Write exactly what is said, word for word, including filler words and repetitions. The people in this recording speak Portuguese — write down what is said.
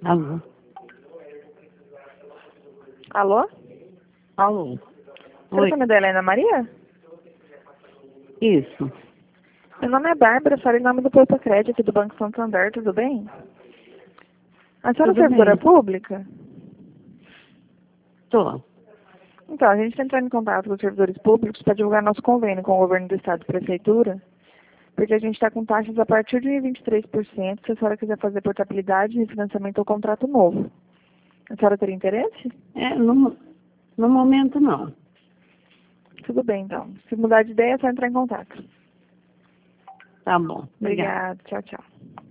Alô? Alô? Alô? Você Oi, é nome da Helena Maria? isso. Meu nome é Bárbara, falo em nome do Porto Crédito do Banco Santander, tudo bem? A senhora é Tudo servidora bem? pública? Tô. Então, a gente está entrando em contato com os servidores públicos para divulgar nosso convênio com o governo do estado e prefeitura, porque a gente está com taxas a partir de vinte e três por cento, se a senhora quiser fazer portabilidade, refinanciamento ou contrato novo. A senhora teria interesse? É, no, no momento não. Tudo bem, então. Se mudar de ideia, é só entrar em contato. Tá bom. Obrigada. Obrigada. Tchau, tchau.